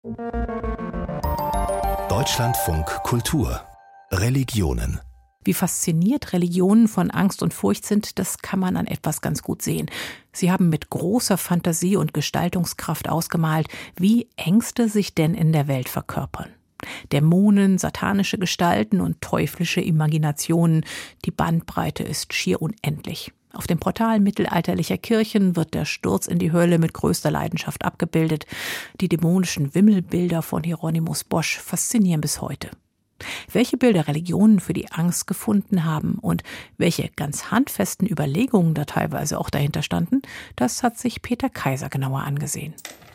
Deutschlandfunk Kultur Religionen. Wie fasziniert Religionen von Angst und Furcht sind, das kann man an etwas ganz gut sehen. Sie haben mit großer Fantasie und Gestaltungskraft ausgemalt, wie Ängste sich denn in der Welt verkörpern. Dämonen, satanische Gestalten und teuflische Imaginationen, die Bandbreite ist schier unendlich. Auf dem Portal mittelalterlicher Kirchen wird der Sturz in die Hölle mit größter Leidenschaft abgebildet. Die dämonischen Wimmelbilder von Hieronymus Bosch faszinieren bis heute. Welche Bilder Religionen für die Angst gefunden haben und welche ganz handfesten Überlegungen da teilweise auch dahinter standen, das hat sich Peter Kaiser genauer angesehen.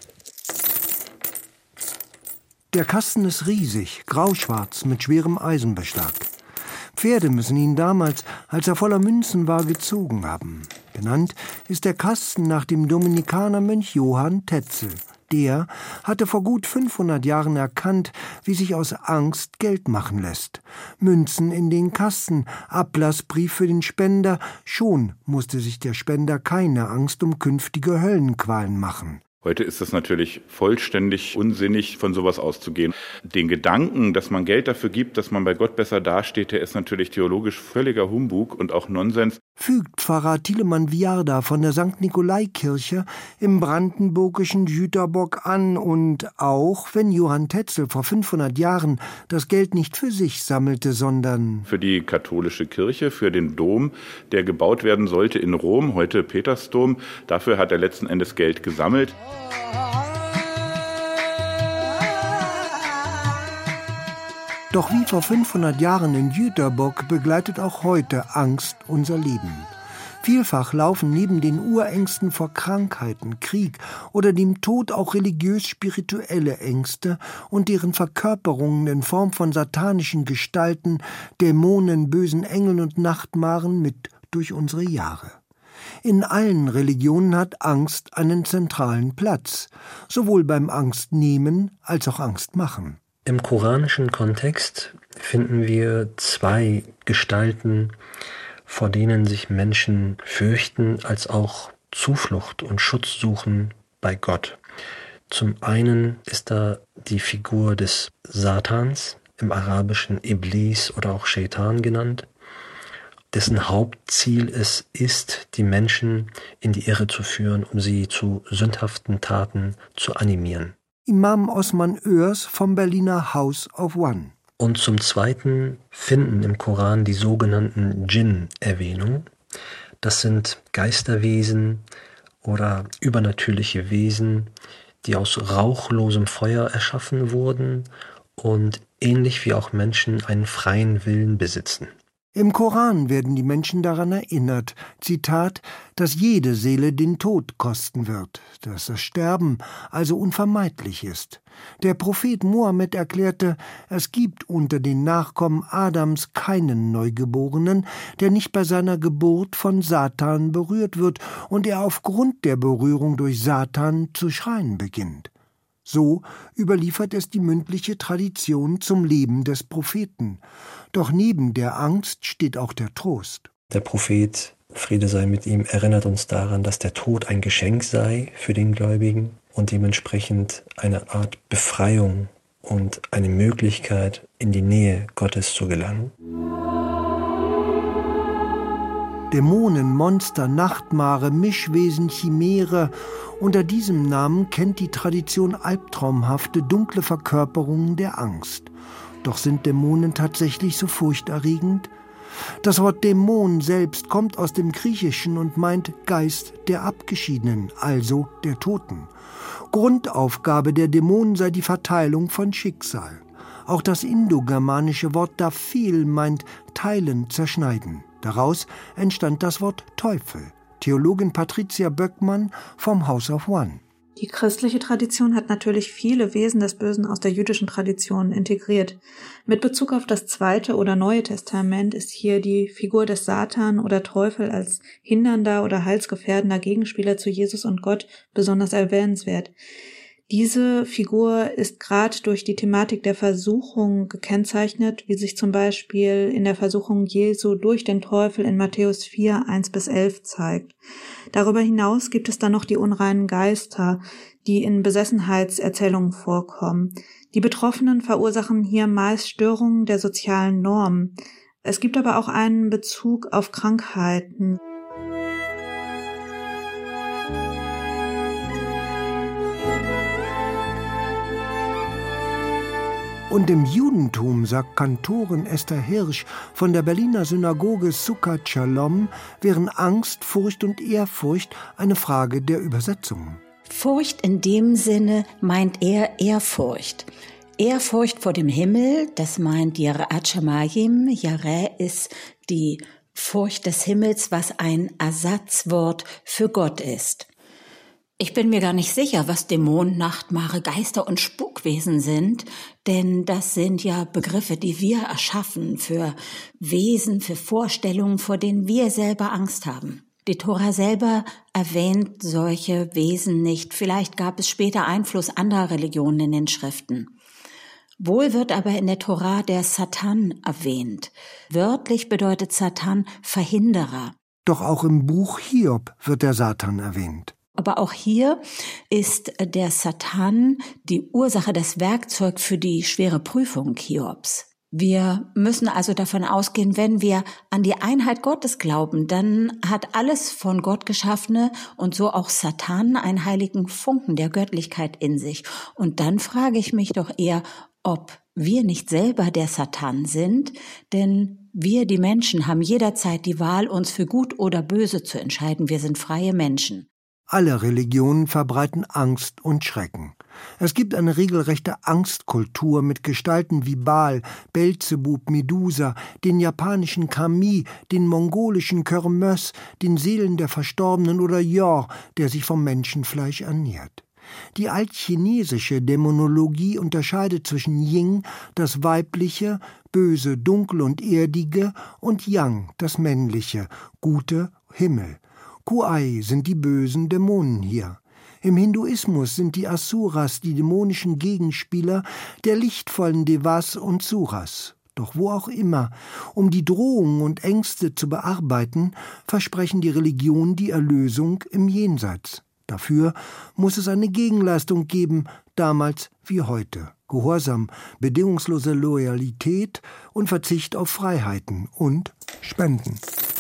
Der Kasten ist riesig, grauschwarz, mit schwerem Eisenbeschlag. Pferde müssen ihn damals, als er voller Münzen war, gezogen haben. Benannt ist der Kasten nach dem Dominikanermönch Johann Tetzel. Der hatte vor gut 500 Jahren erkannt, wie sich aus Angst Geld machen lässt. Münzen in den Kasten, Ablassbrief für den Spender, schon musste sich der Spender keine Angst um künftige Höllenqualen machen. Heute ist es natürlich vollständig unsinnig, von sowas auszugehen. Den Gedanken, dass man Geld dafür gibt, dass man bei Gott besser dasteht, der ist natürlich theologisch völliger Humbug und auch Nonsens. Fügt Pfarrer Thielemann Viarda von der St. Nikolai-Kirche im brandenburgischen Jüterbock an. Und auch wenn Johann Tetzel vor 500 Jahren das Geld nicht für sich sammelte, sondern für die katholische Kirche, für den Dom, der gebaut werden sollte in Rom, heute Petersdom, dafür hat er letzten Endes Geld gesammelt. Doch wie vor 500 Jahren in Jüterbock begleitet auch heute Angst unser Leben. Vielfach laufen neben den Urängsten vor Krankheiten, Krieg oder dem Tod auch religiös-spirituelle Ängste und deren Verkörperungen in Form von satanischen Gestalten, Dämonen, bösen Engeln und Nachtmaren mit durch unsere Jahre. In allen Religionen hat Angst einen zentralen Platz, sowohl beim Angstnehmen als auch Angstmachen. Im koranischen Kontext finden wir zwei Gestalten, vor denen sich Menschen fürchten, als auch Zuflucht und Schutz suchen bei Gott. Zum einen ist da die Figur des Satans, im Arabischen Iblis oder auch Shaitan genannt, dessen Hauptziel es ist, die Menschen in die Irre zu führen, um sie zu sündhaften Taten zu animieren. Imam Osman Örs vom Berliner House of One. Und zum Zweiten finden im Koran die sogenannten Djinn Erwähnung. Das sind Geisterwesen oder übernatürliche Wesen, die aus rauchlosem Feuer erschaffen wurden und ähnlich wie auch Menschen einen freien Willen besitzen. Im Koran werden die Menschen daran erinnert, Zitat, dass jede Seele den Tod kosten wird, dass das Sterben also unvermeidlich ist. Der Prophet Mohammed erklärte, es gibt unter den Nachkommen Adams keinen Neugeborenen, der nicht bei seiner Geburt von Satan berührt wird und er aufgrund der Berührung durch Satan zu schreien beginnt. So überliefert es die mündliche Tradition zum Leben des Propheten. Doch neben der Angst steht auch der Trost. Der Prophet, Friede sei mit ihm, erinnert uns daran, dass der Tod ein Geschenk sei für den Gläubigen und dementsprechend eine Art Befreiung und eine Möglichkeit, in die Nähe Gottes zu gelangen. Dämonen, Monster, Nachtmare, Mischwesen, Chimäre. Unter diesem Namen kennt die Tradition albtraumhafte, dunkle Verkörperungen der Angst. Doch sind Dämonen tatsächlich so furchterregend? Das Wort Dämon selbst kommt aus dem Griechischen und meint Geist der Abgeschiedenen, also der Toten. Grundaufgabe der Dämonen sei die Verteilung von Schicksal. Auch das indogermanische Wort Daphil meint teilen, zerschneiden. Daraus entstand das Wort Teufel. Theologin Patricia Böckmann vom House of One. Die christliche Tradition hat natürlich viele Wesen des Bösen aus der jüdischen Tradition integriert. Mit Bezug auf das Zweite oder Neue Testament ist hier die Figur des Satan oder Teufel als hindernder oder heilsgefährdender Gegenspieler zu Jesus und Gott besonders erwähnenswert. Diese Figur ist gerade durch die Thematik der Versuchung gekennzeichnet, wie sich zum Beispiel in der Versuchung Jesu durch den Teufel in Matthäus 4, 1-11 zeigt. Darüber hinaus gibt es dann noch die unreinen Geister, die in Besessenheitserzählungen vorkommen. Die Betroffenen verursachen hier meist Störungen der sozialen Normen. Es gibt aber auch einen Bezug auf Krankheiten. Und im Judentum, sagt Kantorin Esther Hirsch von der Berliner Synagoge Sukkot Shalom, wären Angst, Furcht und Ehrfurcht eine Frage der Übersetzung. Furcht in dem Sinne meint er Ehrfurcht. Ehrfurcht vor dem Himmel, das meint Yirat Shamayim. Yareh ist die Furcht des Himmels, was ein Ersatzwort für Gott ist. Ich bin mir gar nicht sicher, was Dämonen, Nachtmare, Geister und Spukwesen sind, denn das sind ja Begriffe, die wir erschaffen für Wesen, für Vorstellungen, vor denen wir selber Angst haben. Die Tora selber erwähnt solche Wesen nicht. Vielleicht gab es später Einfluss anderer Religionen in den Schriften. Wohl wird aber in der Tora der Satan erwähnt. Wörtlich bedeutet Satan Verhinderer. Doch auch im Buch Hiob wird der Satan erwähnt. Aber auch hier ist der Satan die Ursache, das Werkzeug für die schwere Prüfung Hiobs. Wir müssen also davon ausgehen, wenn wir an die Einheit Gottes glauben, dann hat alles von Gott Geschaffene und so auch Satan einen heiligen Funken der Göttlichkeit in sich. Und dann frage ich mich doch eher, ob wir nicht selber der Satan sind, denn wir, die Menschen, haben jederzeit die Wahl, uns für gut oder böse zu entscheiden. Wir sind freie Menschen. Alle Religionen verbreiten Angst und Schrecken. Es gibt eine regelrechte Angstkultur mit Gestalten wie Baal, Belzebub, Medusa, den japanischen Kami, den mongolischen Körmös, den Seelen der Verstorbenen oder Yor, der sich vom Menschenfleisch ernährt. Die altchinesische Dämonologie unterscheidet zwischen Yin, das Weibliche, Böse, Dunkel und Erdige, und Yang, das Männliche, Gute, Himmel. Kuai sind die bösen Dämonen hier. Im Hinduismus sind die Asuras die dämonischen Gegenspieler der lichtvollen Devas und Suras. Doch wo auch immer, um die Drohungen und Ängste zu bearbeiten, versprechen die Religionen die Erlösung im Jenseits. Dafür muss es eine Gegenleistung geben, damals wie heute. Gehorsam, bedingungslose Loyalität und Verzicht auf Freiheiten und Spenden.